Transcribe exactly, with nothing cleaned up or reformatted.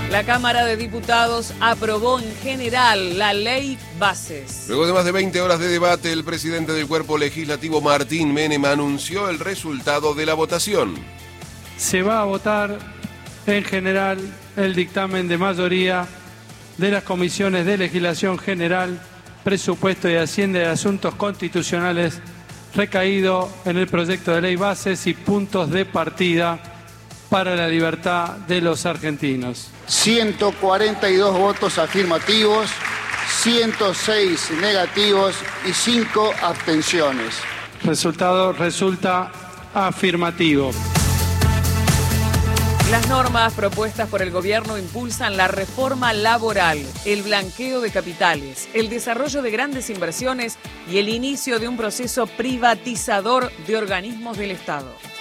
La Cámara de Diputados aprobó en general la ley Bases. Luego de más de veinte horas de debate, el presidente del Cuerpo Legislativo, Martín Menem, anunció el resultado de la votación. Se va a votar en general el dictamen de mayoría de las comisiones de Legislación General, Presupuesto y Hacienda y Asuntos Constitucionales recaído en el proyecto de ley Bases y puntos de partida para la libertad de los argentinos. ciento cuarenta y dos votos afirmativos, ciento seis negativos y cinco abstenciones. Resultado resulta afirmativo. Las normas propuestas por el gobierno impulsan la reforma laboral, el blanqueo de capitales, el desarrollo de grandes inversiones y el inicio de un proceso privatizador de organismos del Estado.